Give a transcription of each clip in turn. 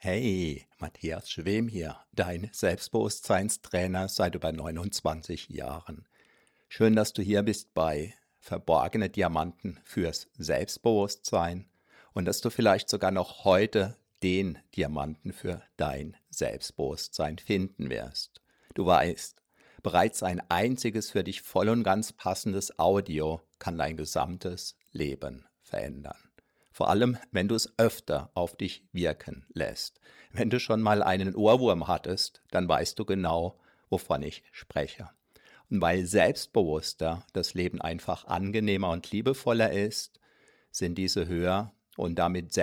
Hey, Matthias Schwem hier, dein Selbstbewusstseinstrainer seit über 29 Jahren. Schön, dass du hier bist bei Verborgene Diamanten fürs Selbstbewusstsein und dass du vielleicht sogar noch heute den Diamanten für dein Selbstbewusstsein finden wirst. Du weißt, bereits ein einziges für dich voll und ganz passendes Audio kann dein gesamtes Leben verändern. Vor allem, wenn du es öfter auf dich wirken lässt. Wenn du schon mal einen Ohrwurm hattest, dann weißt du genau, wovon ich spreche. Und weil selbstbewusster das Leben einfach angenehmer und liebevoller ist, sind diese Hör- und damit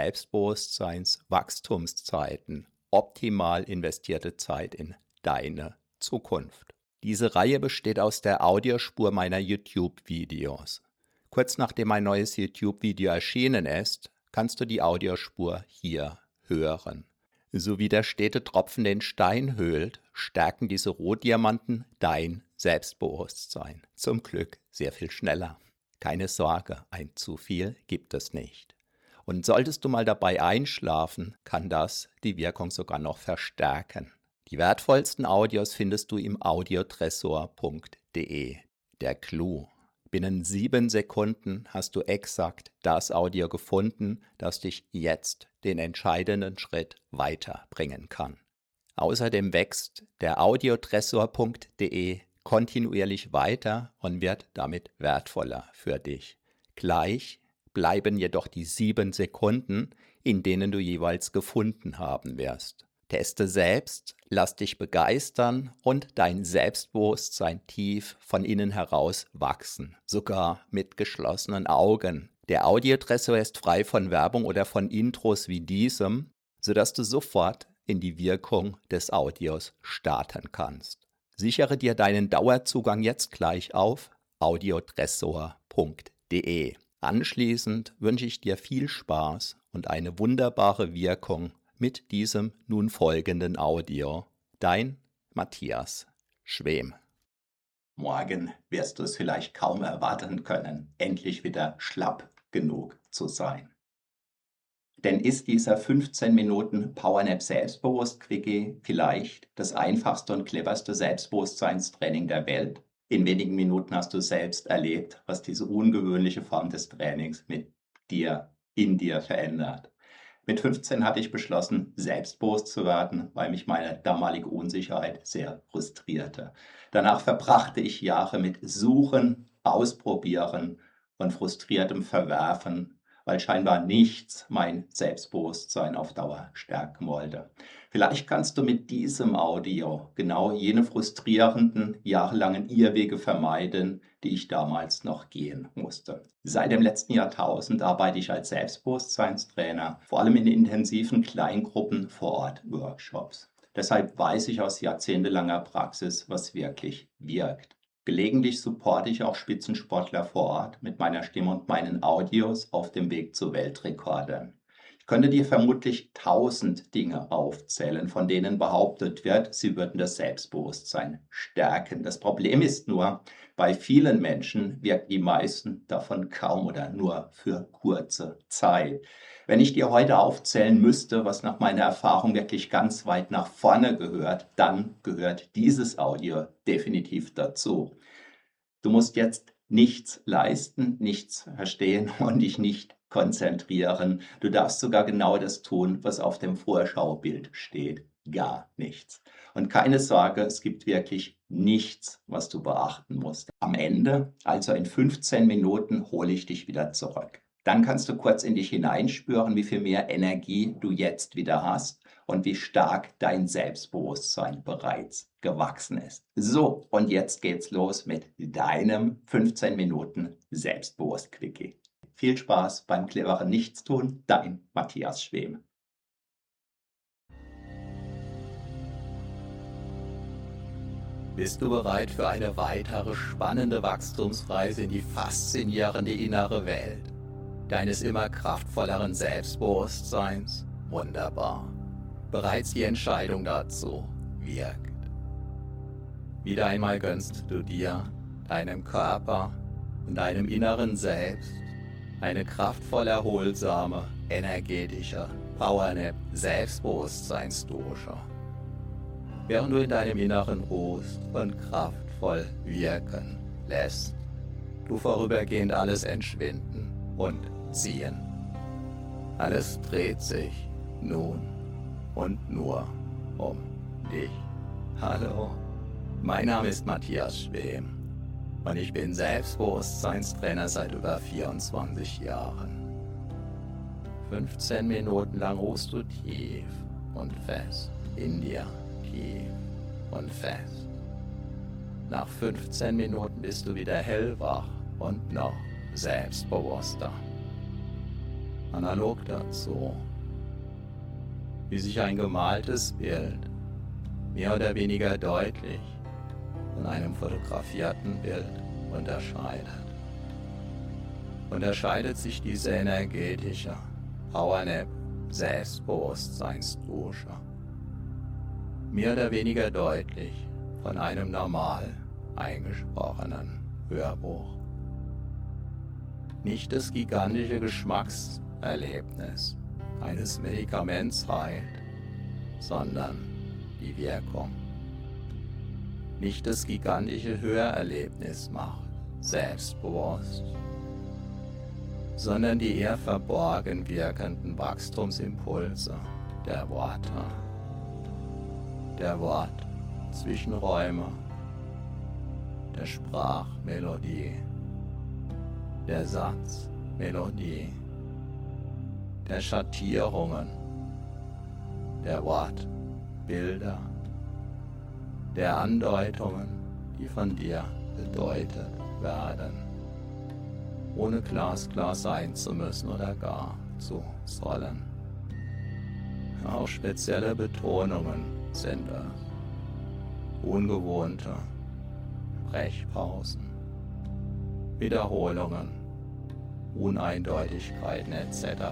Selbstbewusstseinswachstumszeiten optimal investierte Zeit in deine Zukunft. Diese Reihe besteht aus der Audiospur meiner YouTube-Videos. Kurz nachdem ein neues YouTube-Video erschienen ist, kannst du die Audiospur hier hören. So wie der stete Tropfen den Stein höhlt, stärken diese Rohdiamanten dein Selbstbewusstsein. Zum Glück sehr viel schneller. Keine Sorge, ein zu viel gibt es nicht. Und solltest du mal dabei einschlafen, kann das die Wirkung sogar noch verstärken. Die wertvollsten Audios findest du im audiotresor.de. Der Clou. Binnen 7 Sekunden hast du exakt das Audio gefunden, das dich jetzt den entscheidenden Schritt weiterbringen kann. Außerdem wächst der audiotresor.de kontinuierlich weiter und wird damit wertvoller für dich. Gleich bleiben jedoch die 7 Sekunden, in denen du jeweils gefunden haben wirst. Teste selbst, lass dich begeistern und dein Selbstbewusstsein tief von innen heraus wachsen, sogar mit geschlossenen Augen. Der Audiotresor ist frei von Werbung oder von Intros wie diesem, sodass du sofort in die Wirkung des Audios starten kannst. Sichere dir deinen Dauerzugang jetzt gleich auf audiotresor.de. Anschließend wünsche ich dir viel Spaß und eine wunderbare Wirkung mit diesem nun folgenden Audio. Dein Matthias Schwem. Morgen wirst du es vielleicht kaum erwarten können, endlich wieder schlapp genug zu sein. Denn ist dieser 15 Minuten Powernap Selbstbewusst-Quickie vielleicht das einfachste und cleverste Selbstbewusstseinstraining der Welt? In wenigen Minuten hast du selbst erlebt, was diese ungewöhnliche Form des Trainings mit dir, in dir verändert. Mit 15 hatte ich beschlossen, selbstbewusst zu werden, weil mich meine damalige Unsicherheit sehr frustrierte. Danach verbrachte ich Jahre mit Suchen, Ausprobieren und frustriertem Verwerfen, weil scheinbar nichts mein Selbstbewusstsein auf Dauer stärken wollte. Vielleicht kannst du mit diesem Audio genau jene frustrierenden, jahrelangen Irrwege vermeiden, die ich damals noch gehen musste. Seit dem letzten Jahrtausend arbeite ich als Selbstbewusstseinstrainer, vor allem in intensiven Kleingruppen vor Ort Workshops. Deshalb weiß ich aus jahrzehntelanger Praxis, was wirklich wirkt. Gelegentlich supporte ich auch Spitzensportler vor Ort mit meiner Stimme und meinen Audios auf dem Weg zu Weltrekorden. Ich könnte dir vermutlich 1000 Dinge aufzählen, von denen behauptet wird, sie würden das Selbstbewusstsein stärken. Das Problem ist nur, bei vielen Menschen wirken die meisten davon kaum oder nur für kurze Zeit. Wenn ich dir heute aufzählen müsste, was nach meiner Erfahrung wirklich ganz weit nach vorne gehört, dann gehört dieses Audio definitiv dazu. Du musst jetzt nichts leisten, nichts verstehen und dich nicht konzentrieren. Du darfst sogar genau das tun, was auf dem Vorschaubild steht. Gar nichts. Und keine Sorge, es gibt wirklich nichts, was du beachten musst. Am Ende, also in 15 Minuten, hole ich dich wieder zurück. Dann kannst du kurz in dich hineinspüren, wie viel mehr Energie du jetzt wieder hast und wie stark dein Selbstbewusstsein bereits gewachsen ist. So, und jetzt geht's los mit deinem 15 Minuten Selbstbewusst-Quickie. Viel Spaß beim cleveren Nichtstun, dein Matthias Schwem. Bist du bereit für eine weitere spannende Wachstumsreise in die faszinierende innere Welt deines immer kraftvolleren Selbstbewusstseins? Wunderbar. Bereits die Entscheidung dazu wirkt. Wieder einmal gönnst du dir, deinem Körper und deinem inneren Selbst eine kraftvoll erholsame, energetische Powernap Selbstbewusstseinsdusche. Während du in deinem Inneren ruhst und kraftvoll wirken lässt, du vorübergehend alles entschwinden und ziehen. Alles dreht sich nun und nur um dich. Hallo, mein Name ist Matthias Schwem und ich bin Selbstbewusstseinstrainer seit über 24 Jahren. 15 Minuten lang ruhst du tief und fest in dir, tief und fest. Nach 15 Minuten bist du wieder hellwach und noch selbstbewusster. Analog dazu, wie sich ein gemaltes Bild mehr oder weniger deutlich von einem fotografierten Bild unterscheidet. Unterscheidet sich diese energetische Powernap Selbstbewusstseinsdusche mehr oder weniger deutlich von einem normal eingesprochenen Hörbuch. Nicht das gigantische Geschmackserlebnis eines Medikaments heilt, sondern die Wirkung. Nicht das gigantische Hörerlebnis macht selbstbewusst, sondern die eher verborgen wirkenden Wachstumsimpulse der Worte, der Wortzwischenräume, der Sprachmelodie, der Satzmelodie, der Schattierungen, der Wortbilder, der Andeutungen, die von dir bedeutet werden, ohne glasklar sein zu müssen oder gar zu sollen. Auch spezielle Betonungen sind es, ungewohnte Sprechpausen, Wiederholungen, Uneindeutigkeiten etc.,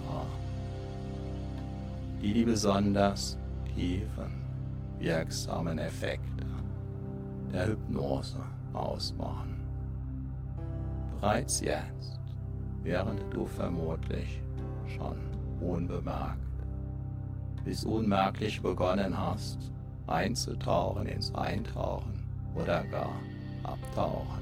die besonders tiefen, wirksamen Effekte der Hypnose ausmachen. Bereits jetzt, während du vermutlich schon unbemerkt bis unmerklich begonnen hast, einzutauchen ins Eintauchen oder gar Abtauchen.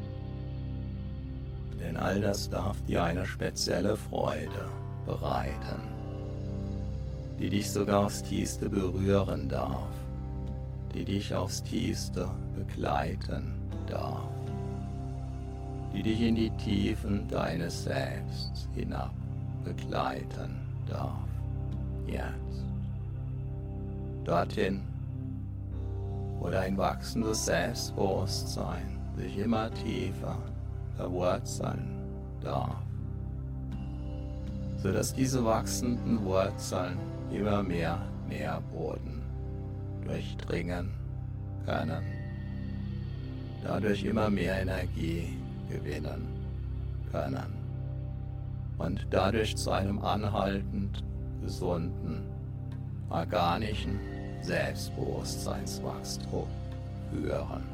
Denn all das darf dir eine spezielle Freude bereiten, die dich sogar aufs Tiefste berühren darf, die dich aufs Tiefste begleiten darf, die dich in die Tiefen deines Selbst hinab begleiten darf. Jetzt. Dorthin, wo dein wachsendes Selbstbewusstsein sich immer tiefer verwurzeln darf, sodass diese wachsenden Wurzeln immer mehr Nährboden durchdringen können, dadurch immer mehr Energie gewinnen können und dadurch zu einem anhaltend gesunden, organischen Selbstbewusstseinswachstum führen.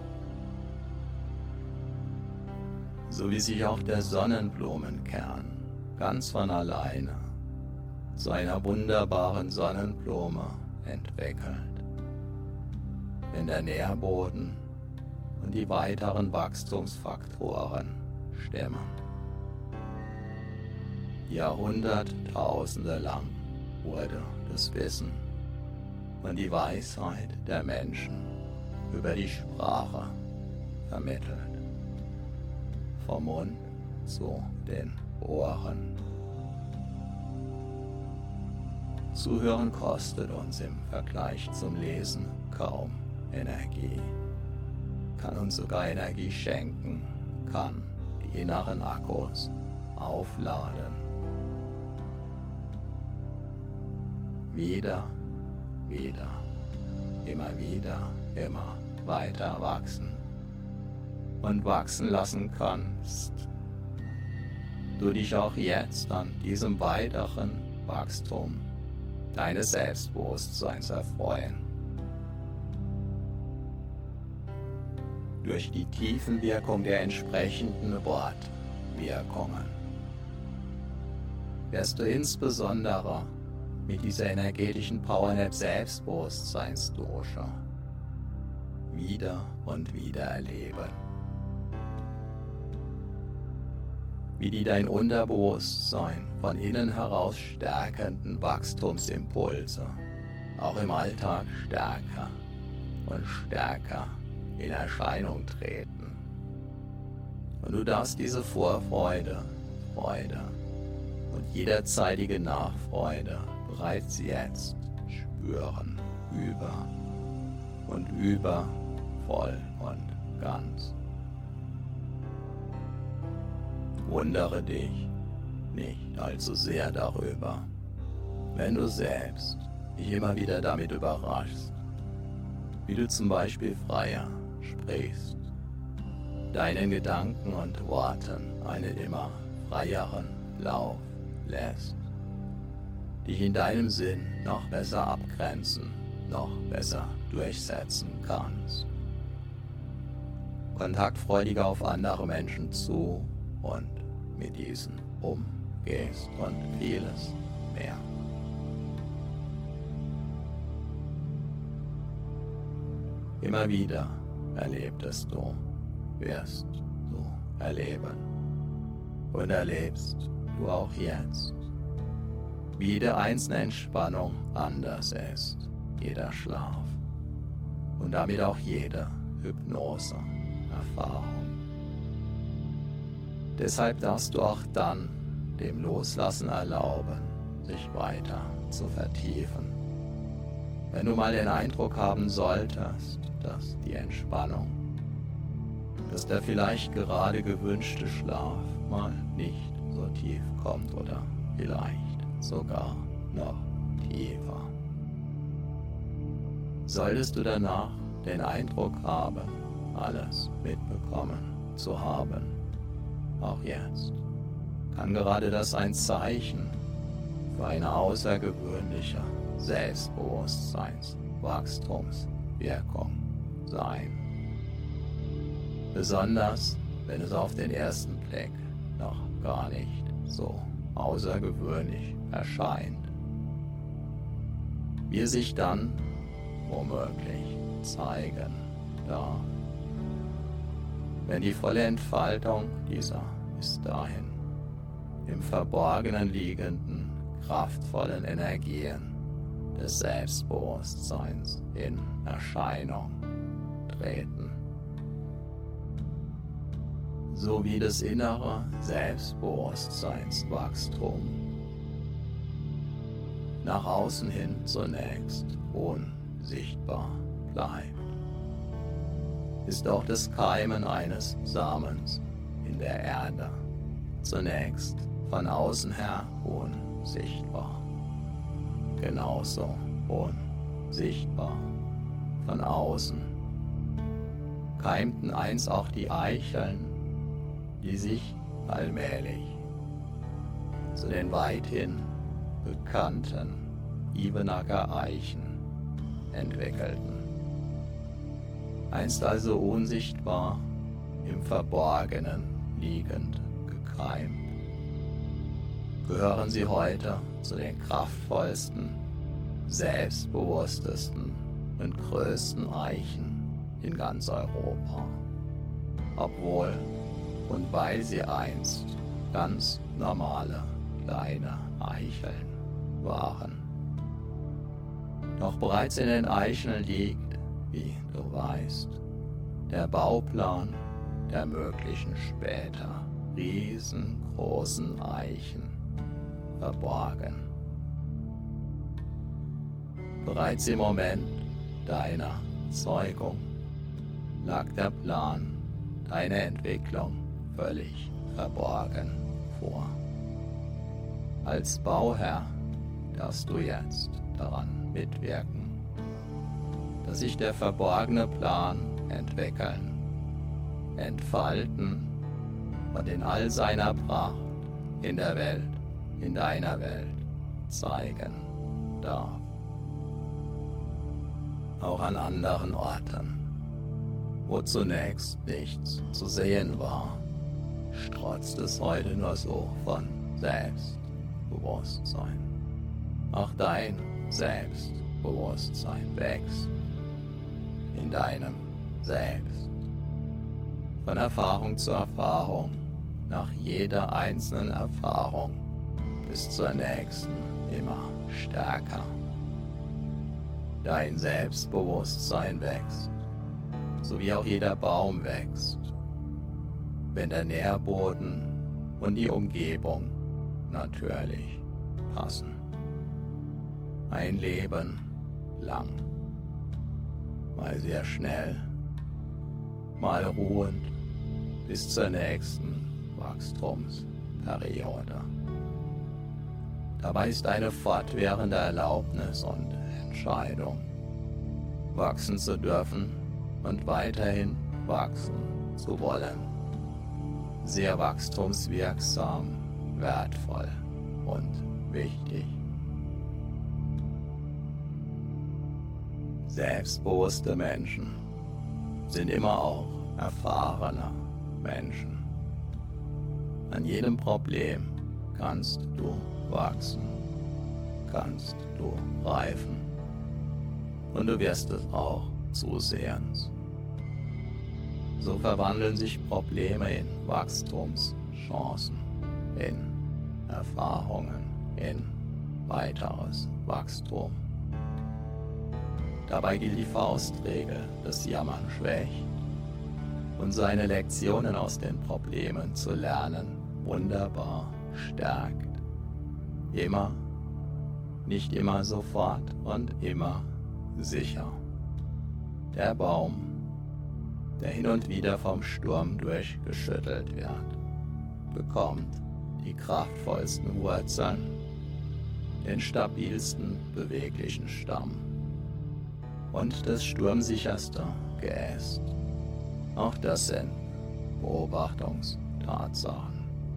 So wie sich auch der Sonnenblumenkern ganz von alleine zu einer wunderbaren Sonnenblume entwickelt, wenn der Nährboden und die weiteren Wachstumsfaktoren stimmen. Jahrhunderttausende lang wurde das Wissen und die Weisheit der Menschen über die Sprache vermittelt. Vom Mund zu den Ohren. Zuhören kostet uns im Vergleich zum Lesen kaum Energie, kann uns sogar Energie schenken, kann die inneren Akkus aufladen. Wieder, immer weiter wachsen und wachsen lassen kannst, du dich auch jetzt an diesem weiteren Wachstum deines Selbstbewusstseins erfreuen. Durch die Tiefenwirkung der entsprechenden Wortwirkungen wirst du insbesondere mit dieser energetischen Powernap Selbstbewusstseinsdosha wieder und wieder erleben. Wie die dein Unterbewusstsein von innen heraus stärkenden Wachstumsimpulse auch im Alltag stärker und stärker in Erscheinung treten. Und du darfst diese Vorfreude, Freude und jederzeitige Nachfreude bereits jetzt spüren, über, voll und ganz. Wundere dich nicht allzu sehr darüber, wenn du selbst dich immer wieder damit überraschst, wie du zum Beispiel freier sprichst, deinen Gedanken und Worten einen immer freieren Lauf lässt, dich in deinem Sinn noch besser abgrenzen, noch besser durchsetzen kannst, kontaktfreudiger auf andere Menschen zu und mit diesen umgehst und vieles mehr. Immer wieder erlebtest du, wirst du erleben und erlebst du auch jetzt, wie jede einzelne Entspannung anders ist, jeder Schlaf und damit auch jede Hypnose-Erfahrung. Deshalb darfst du auch dann dem Loslassen erlauben, sich weiter zu vertiefen. Wenn du mal den Eindruck haben solltest, dass die Entspannung, dass der vielleicht gerade gewünschte Schlaf mal nicht so tief kommt oder vielleicht sogar noch tiefer. Solltest du danach den Eindruck haben, alles mitbekommen zu haben, auch jetzt, kann gerade das ein Zeichen für eine außergewöhnliche Selbstbewusstseinswachstumswirkung sein. Besonders, wenn es auf den ersten Blick noch gar nicht so außergewöhnlich erscheint. Wie es sich dann womöglich zeigen darf, wenn die volle Entfaltung dieser bis dahin im Verborgenen liegenden, kraftvollen Energien des Selbstbewusstseins in Erscheinung treten. So wie das innere Selbstbewusstseinswachstum nach außen hin zunächst unsichtbar bleibt, ist auch das Keimen eines Samens in der Erde zunächst von außen her unsichtbar. Genauso unsichtbar von außen keimten einst auch die Eicheln, die sich allmählich zu den weithin bekannten Ibenacker Eichen entwickelten. Einst also unsichtbar, im Verborgenen liegend gekeimt, gehören sie heute zu den kraftvollsten, selbstbewusstesten und größten Eichen in ganz Europa. Obwohl und weil sie einst ganz normale kleine Eicheln waren. Doch bereits in den Eicheln liegt, wie du weißt, der Bauplan der möglichen später riesengroßen Eichen verborgen. Bereits im Moment deiner Zeugung lag der Plan deiner Entwicklung völlig verborgen vor. Als Bauherr darfst du jetzt daran mitwirken, dass sich der verborgene Plan entwickeln, entfalten und in all seiner Pracht in der Welt, in deiner Welt zeigen darf. Auch an anderen Orten, wo zunächst nichts zu sehen war, strotzt es heute nur so von Selbstbewusstsein. Auch dein Selbstbewusstsein wächst in deinem Selbst. Von Erfahrung zu Erfahrung, nach jeder einzelnen Erfahrung bis zur nächsten immer stärker. Dein Selbstbewusstsein wächst, so wie auch jeder Baum wächst, wenn der Nährboden und die Umgebung natürlich passen. Ein Leben lang, mal sehr schnell, mal ruhend bis zur nächsten Wachstumsperiode. Dabei ist eine fortwährende Erlaubnis und Entscheidung, wachsen zu dürfen und weiterhin wachsen zu wollen, sehr wachstumswirksam, wertvoll und wichtig. Selbstbewusste Menschen sind immer auch erfahrene Menschen. An jedem Problem kannst du wachsen, kannst du reifen und du wirst es auch zusehends. So verwandeln sich Probleme in Wachstumschancen, in Erfahrungen, in weiteres Wachstum. Dabei gilt die Faustregel, das Jammern schwächt und seine Lektionen aus den Problemen zu lernen wunderbar stärkt. Immer, nicht immer sofort und immer sicher. Der Baum, der hin und wieder vom Sturm durchgeschüttelt wird, bekommt die kraftvollsten Wurzeln, den stabilsten beweglichen Stamm und das sturmsicherste Geäst. Auch das sind Beobachtungstatsachen.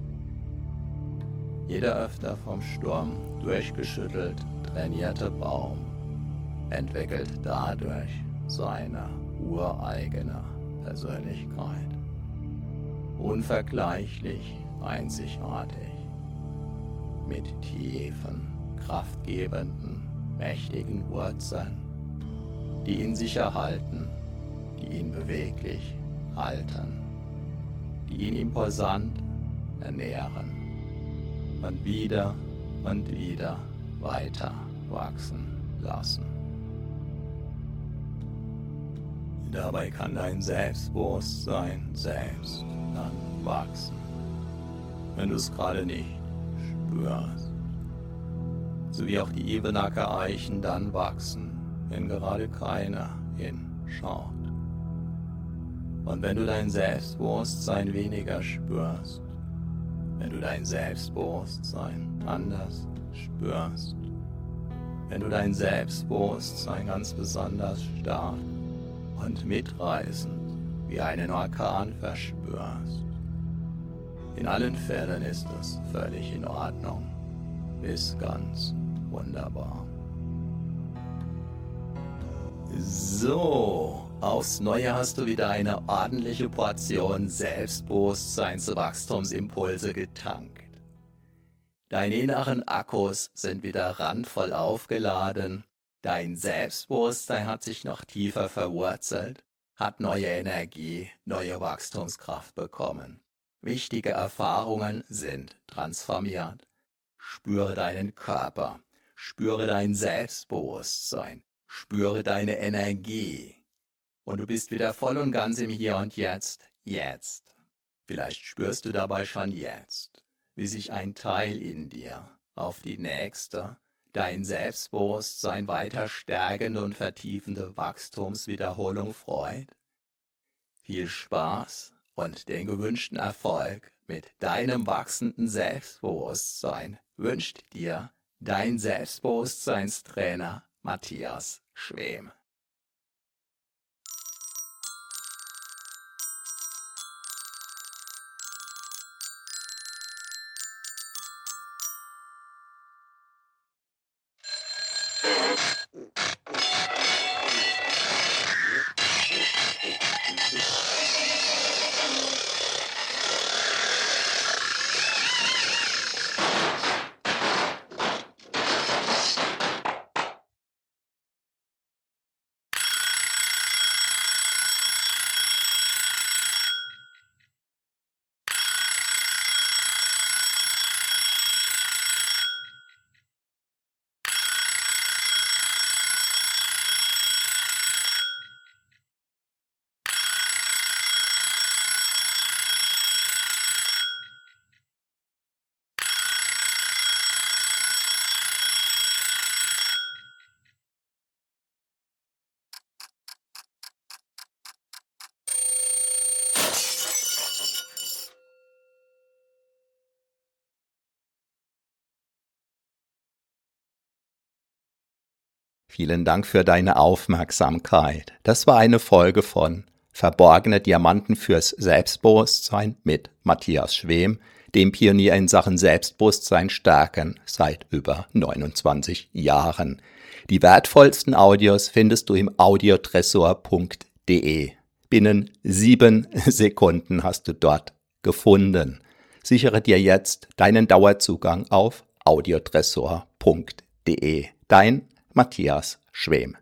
Jeder öfter vom Sturm durchgeschüttelt trainierte Baum entwickelt dadurch seine ureigene Persönlichkeit. Unvergleichlich einzigartig, mit tiefen, kraftgebenden, mächtigen Wurzeln, die ihn sicher halten, die ihn beweglich halten, die ihn imposant ernähren und wieder weiter wachsen lassen. Dabei kann dein Selbstbewusstsein selbst dann wachsen, wenn du es gerade nicht spürst. So wie auch die Ebenacker Eichen dann wachsen, wenn gerade keiner hinschaut. Und wenn du dein Selbstbewusstsein weniger spürst, wenn du dein Selbstbewusstsein anders spürst, wenn du dein Selbstbewusstsein ganz besonders stark und mitreißend wie einen Orkan verspürst, in allen Fällen ist es völlig in Ordnung, ist ganz wunderbar. So, aufs Neue hast du wieder eine ordentliche Portion Selbstbewusstseinswachstumsimpulse getankt. Deine inneren Akkus sind wieder randvoll aufgeladen, dein Selbstbewusstsein hat sich noch tiefer verwurzelt, hat neue Energie, neue Wachstumskraft bekommen. Wichtige Erfahrungen sind transformiert. Spüre deinen Körper, spüre dein Selbstbewusstsein, spüre deine Energie. Und du bist wieder voll und ganz im Hier und Jetzt. Vielleicht spürst du dabei schon jetzt, wie sich ein Teil in dir auf die nächste, dein Selbstbewusstsein weiter stärkende und vertiefende Wachstumswiederholung freut. Viel Spaß und den gewünschten Erfolg mit deinem wachsenden Selbstbewusstsein wünscht dir dein Selbstbewusstseinstrainer Matthias Schwem. Vielen Dank für deine Aufmerksamkeit. Das war eine Folge von Verborgene Diamanten fürs Selbstbewusstsein mit Matthias Schwem, dem Pionier in Sachen Selbstbewusstsein stärken seit über 29 Jahren. Die wertvollsten Audios findest du im audiotresor.de. Binnen 7 Sekunden hast du dort gefunden. Sichere dir jetzt deinen Dauerzugang auf audiotresor.de. Dein Matthias Schwem.